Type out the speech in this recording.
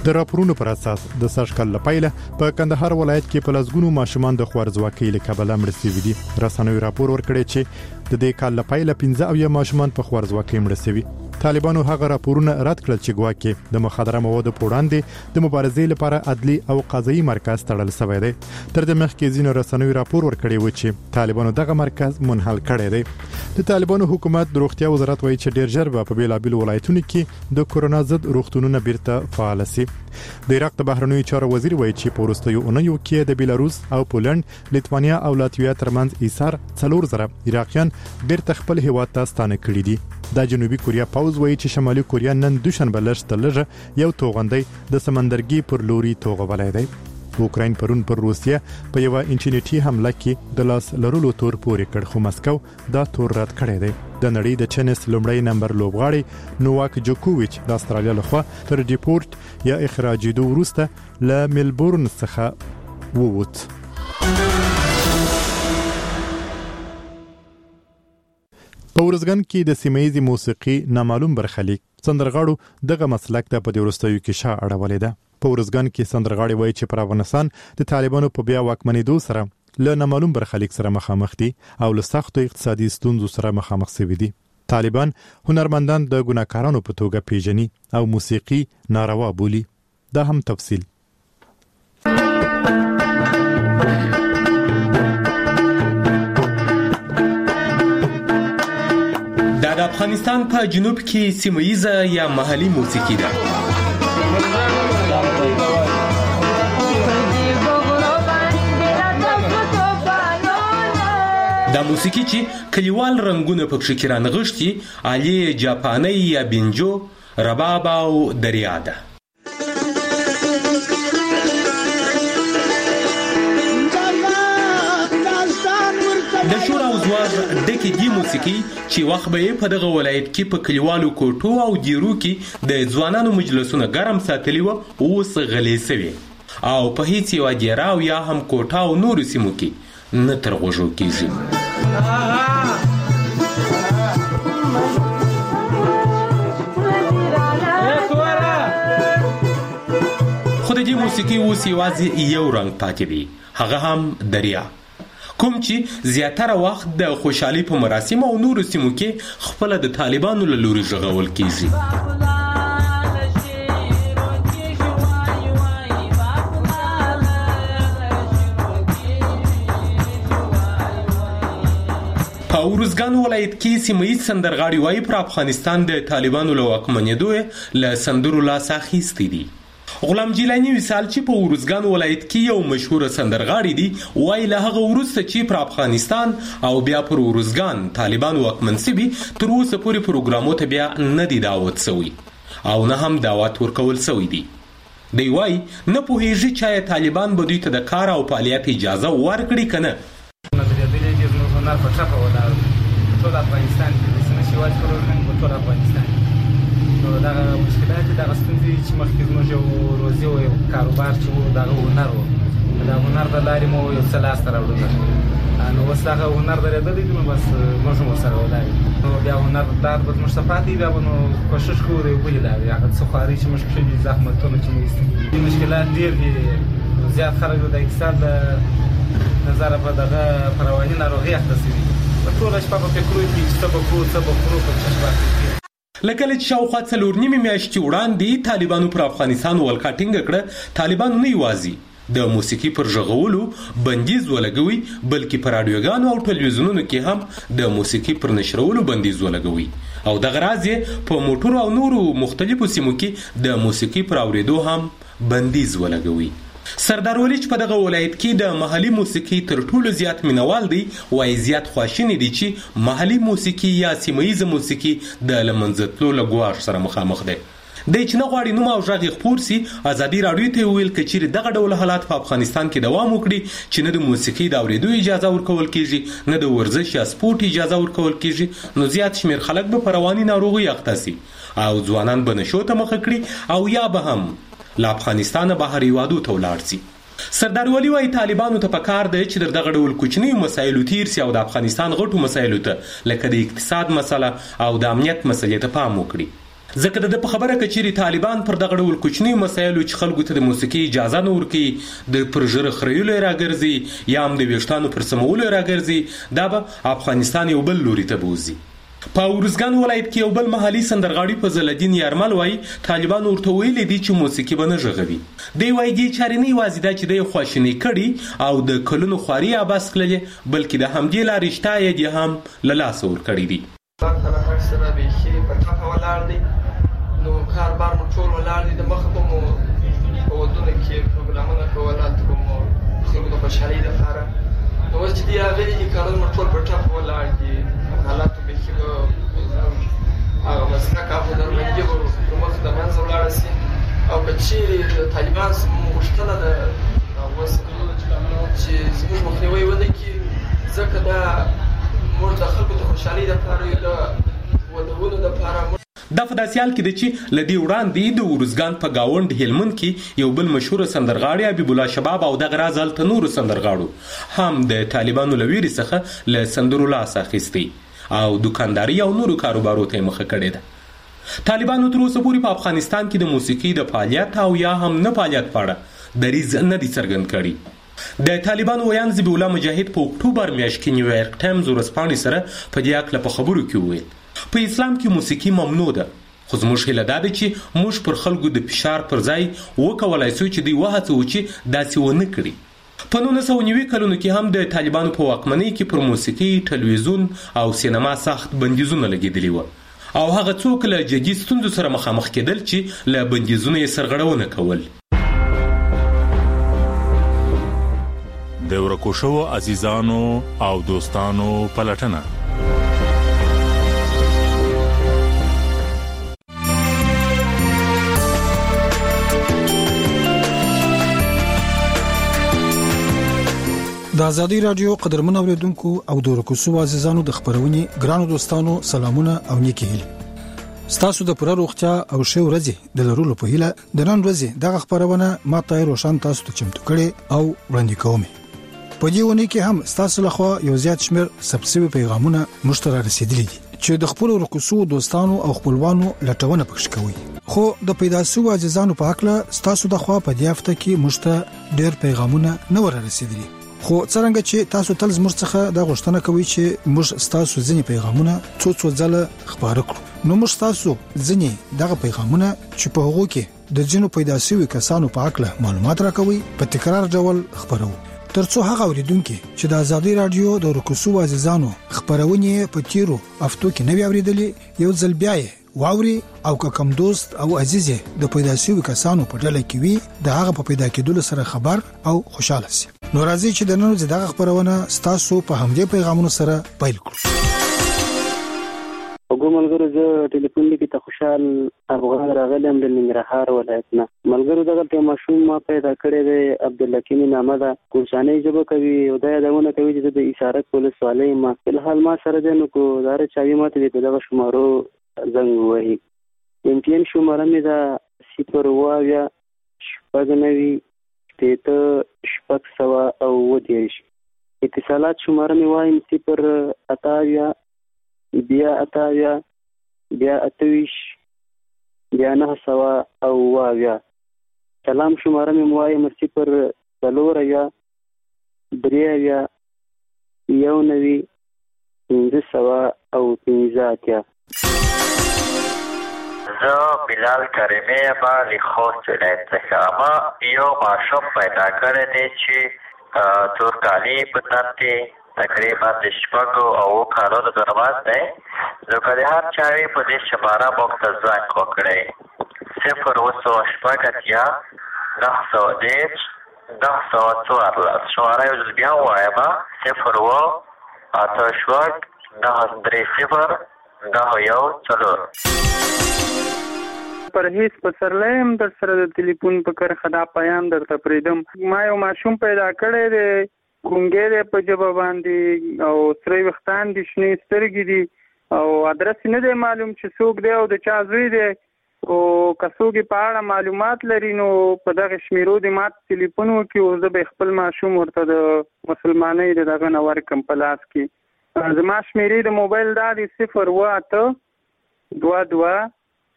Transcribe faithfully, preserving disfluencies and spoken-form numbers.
د راپورونو پر اساس د سږکال لپاره په کندهار ولایت کې په لسګونو ماشومان د خوارزواکۍ له کبله مړ شوي دي. رسنیو راپور ورکړی چې د دې کال لپاره پنځه اویا ماشومان په خوارزواکۍ مړ شوي. طالبانو هغه راپورونه رد کړل چې ګواکې د مخدره موادو په وړاندې د مبارزې لپاره عدلي او قضایي مرکز تړل شوی دی. تر دې مخکې ځینو رسنیو راپور ورکړی و چې طالبانو دغه مرکز منحل کړی دی. د طالبانو حکومت د روغتیا وزارت وایي چې ډیر ژر به په بیلابیلو ولایتونو کې د کورونا ضد روغتونونه بیرته فعال شي. د عراق د بهرنیو چارو وزیر وایي چې په وروستیو اونیو کې د بیلاروس او پولند، لیتوانیا او لاتویا ترمنځ ایثار څلور زره عراقیان بیرته خپل هیواد ته ستانه کړي دي. د جنوبي کوریا پوز وایي چې شمالي کوریا نن دوشنبه لږ لږ یو توغندۍ د سمندرګي پر لوري توغولای دی. اوکراین پرون پر روسیه په یو انټرنیټي حمله کې د لاس لرلو تور پورې کړ، خو مسکو دا تور رد کړی دی. د نړۍ د چنس لومړی نمبر لوبغاړي نوواک جوکوویچ د استرالیا لخوا تر ډیپورت یا اخراجېدو وروسته له ملبورن څخه ووت. په ورزګان کې د سیمایي موسیقي نامعلوم برخلیک سندرغاړو دغه مسلک ته په وروستیو کې شا اړولې ده. په ورزګان کې سندرغاړي وایي چې پر افغانستان د طالبانو په بیا واکمنېدو سره له نامعلوم برخلیک سره مخامخ دي او له سختو اقتصادي ستونزو سره مخامخ شوي دي. طالبان هنرمندان د ګناکارانو په توګه پیژني او موسیقي ناروا بولي. دا هم تفصیل. د افغانستان په جنوب کې سیمایي یا محلي موسیقي ده. دا موسیقي چې کلیوال رنگونه پکې کې رانغښتي، علي جاپاني یا بینجو، رباب او دریا ده. د شور او زوار ډکې دی موسیقي چې وخت به په دغه ولایت کې په کلیوالو کوټو او دیرو کې د ځوانانو مجلسونه ګرم ساتلی و، اوس غلې سوي او په هیڅ یو دیره او یا هم کوټه او نورو سیمو کې نه تر غوږو کېږي. خو د دې موسیقي اوس یوازې یو رنګ پاتې دی، هغه هم دریا، کوم چې زیاتره وخت د خوشحالي په مراسم او نورو سیمو کې خپل د طالبانو له لوري ژغول کیږي. په ورزګان ولایت کې سیمایي سندرغاړي وایي پر افغانستان د طالبانو له واکمنېدو له سندرو لاس اخیستی دي. غلام جیلانی مثال چې په ورزګان ولایت کې یو مشهور سندرغاړي دي، وایي له هغه وروسته چې پر افغانستان او بیا پر ورزګان طالبان واکمن شوي، تر اوسه پورې پروګرامو ته بیا نه دی دعوت شوی او نه هم دعوت ورکول شوی دی. دی وایي نه پوهېږي چې آیا طالبان به دوی ته د کار او فعالیت اجازه ورکړي که نه. هنر په ټپه ولاړ ټول افغانستان کې د سیمه شوال کړو په ټول افغانستان نو دغه مشکلات دغه ستونزې چې مخکې زموږ یو روزي او یو کاروبار چې و دغه هنر و د هنر د لارې مو یو څه لاسته راوړل، نو اوس دغه هنر درېدلی دی نو بس موږ هم ورسره ولاړ نو بیا هنردار به زموږ ته پاتې بیا به نو کوشش کوو د یو بلې لارې هغه څه خوارۍ چې موږ کښې دي زحمتونه چې موږ ایستلي دي مشکلات ډېر دي. زیات خلک د اقتصاد د نظر په دغه پر رواني ناروغي اخته شوي په ټوله شپه په فکرو کې چې څه به کړو څه به خورو په چشمات کې. له کله چې شاوخوا څلور نیمې میاشتې وړاندې طالبانو پر افغانستان ولکه ټینګه کړه، طالبانو نه یوازې د موسیقي پر غږولو بندیز ولګوي، بلکې په راډیوګانو او ټلویزیونونو کې هم د موسیقي پر نشرولو بندیز ولګوي او دغه راز یې په موټرو او نورو مختلفو سیمو کې د موسیقي پر اورېدو هم بندیز ولګوي. سردار ولی چې په دغه ولایت کې د محلي موسیقي تر ټولو زیات مینوال دی، وایي زیات خواشینی دي چې محلي موسیقي یا سیمایي موسیقي د له منځه تلو له ګواښ سره مخامخ دی. دی چې نه غواړي نوم او غږ یې خپور سي، ازادي راډیو ته ویل که چیرې دغه ډول حالات په افغانستان کې دوام وکړي چې نه د موسیقي د اورېدو اجازه ورکول کیږي نه د ورزش یا سپورټ اجازه ورکول کیږي، نو زیات شمېر خلک به په رواني ناروغۍ اخته سي او ځوانان به نشو ته مخه کړي او یا به هم له افغانستانه بهر هیوادو ته ولاړ سي. سردار ولی وایي طالبانو ته پکار دی چې دغه ډول کوچنیو مسایلو تیر سي او د افغانستان غټو مسایلو ته لکه د اقتصاد مسله او د امنیت مسلې ته پام وکړي. ځکه د په خبره کې چې طالبان پر دغه ډول کوچني مسایلو چې خلکو ته د موسیقي اجازه نه ورکړي د پر ژره خریولو راګرځي یا هم د ویښتانو پر سمولو راګرځي دا به افغانستان یو بل لوري ته بوزي. په ارزګان ولایت کې یو بل محلي سندرغاړي فضل الدین یارمل وایي طالبان ورته ویلي دي چې موسیقي به نه غږوي. دی وایي دې چارې نه یوازې دا چې دی خواشیني کړي او د کلونو خواري عباس کړلې بلکې د همدې لارې شته یې دې هم له لاسه ورکړي دي. نو کاروبار مو ټول ولاړ دي د مخه به مو په ودونه کې پروګرامونه کول هلته به مو خلکو د خوشحالۍ دپاره نو اوس چې دي هغه دي کارونه مو ټول په ټپ ولاړ دي حالاتو بیخي به هغه مسلک هغه هنرمندي به د مخ د منځه ولاړه سي او که چیرې د طالبان څخه غوښتنه ده اوس چې زموږ مخنیوی ونه کړي ځکه دا موږ د خلکو د خوشحالۍ دپاره یو د ودونو دپاره دا په داسې حال کې ده چې له دې وړاندې د ارزګان په ګاونډ هلمند کې یو بل مشهور سندرغاړی حبیب الله شباب او دغه راز هلته نورو سندرغاړو هم د طالبانو له ویرې څخه له سندرو لاس اخیستی او دوکانداري او نورو کاروبارو ته یې مخه کړې ده. طالبانو تر اوسه پورې په افغانستان کې د موسیقي د فعالیت او یا هم نه فعالیت په اړه دریځ نه دي څرګند کړي. د طالبانو ویان ذبیح الله مجاهد په اکتوبر میاشت کې نیویارک ټایمز ورځپاڼې سره په دې هکله په خبرو کې وویل په اسلام کې موسیقي ممنوع ده خو زموږ هیله دا ده چې موږ پر خلکو د فشار پر ځای وکولای سو چې دوی وهڅوو چې داسې ونه کړي. په نولس سوه نوي کلونو کې هم د طالبانو په واکمنۍ کې پر موسیقي ټلویزیون او سینما سخت بندیزونه لګېدلي وو او هغه څوک له جدي ستونزو سره مخامخ کېدل چې له بندیزونو یې سرغړونه کول. د ورکو شوو عزیزانو او دوستانو پلټنه د ازادي رادیو قدرمن اوریدونکو او د ورکو شوو عزیزانو د خبرونې ګرانو دوستانو سلامونه او نیکی هیله ستاسو د پوره روغتیا او ښه ورځې د لرلو په هیله د نن ورځې دغه خبرونه ما ته روشن تاسو ته چمتو کړي او وړاندې کوم. په دې ونه کې هم ستاسو لخوا یو زیات شمیر سبسیبي پیغامونه مشترک رسیدلي دي چې د خپل ورکو شوو دوستانو او خپلوانو لټونه پکښ کوي. خو د پیدا شوو عزیزانو په حق له ستاسو د خوا په دې هفته کې مشته ډېر پیغامونه نه ور رسیدلي خو څنګه چې تاسو تل زموږ څخه د غوښتنه کوي چې موږ تاسو ځینې پیغامونه څو څو ځله خبرو کړو نو موږ تاسو ځینې دغه پیغامونه چې په هغه کې د جنو پیدا شوی کسانو په اړه معلومات راکوي په تکرار ډول خبرو ترڅو هغه اوریدونکو چې د ازادي رادیو د رکوسو عزیزانو خبرونه په تیرو افتو کې نوی اوریدلې یو ځل بیا واوري او کم دوست او عزیز د پیدا شوی کسانو په ډله کې وي د هغه په پیدا کېدلو سره خبر او خوشاله شي. نو راځي چې د نن دغه خبرونه ستاسو په همدې پیغامونو سره پیل کړو. وګورئ زه ټلیفون کې ته خوشحال افغان راغلم د ننګرهار ولایت نه. ملګرو دغه ته ماشوم ما پیدا کړی دی عبدالحکیم نامه ده کوشانۍ ژبه کوي او دا یادونه کوي چې د اشاره کول سوالای ما فلحال ما سره دی نو کو دار چاوي ماته د دغه شمارو زنګ وهي. امتیان شماره مې دا صفر واویا شپږ نوي تیته شپږ سوه او اووه دېرش. اتصالات شماره مې وایم صفر اتاویا بیا اتاویا بیا اتویش بیا نه سوه او اووه اویا. سلام شماره مې وایم صفر څلور اویا درې اویا یو نوي پنځه سوه او پنځه اتیا. زه بلال کریمی یم له خوست ولایت څخه. ما یو ماشوم پیدا کړی دی چې تورکالي په تن کې تقریبا د شپږو او اووه کالونو درماز دی. نو که د هر چا وي په دې شماره موږ ته زنګ وکړئ صفر اووه سوه شپږ اتیا نهه سوه دېرش نهه سوه څوارلس. شماره یو ځل بیا ووایم صفر اووه اته شپږ نهه درې صفر نهه یو څلور. پرهیز پسرلیم در سره د ټلیفون په کرښه دا پیام درته پرېږدم. ما یو ماشوم پیدا کړی دی ګونګی دی په ژبه باندې او سره ویښتان دي شنې سترګې دي او ادرس نه دی معلوم چې څوک دی او د چا زوی دی او که څوک په اړه معلومات لري نو په دغه شمیرو دې ماته ټلیفون وکړي او زه به خپل ماشوم ورته د مسلمانۍ د دغه نه ورکړم په لاس کې. زما شمیرې د موبایل دا دی صفر اووه اته دوه دوه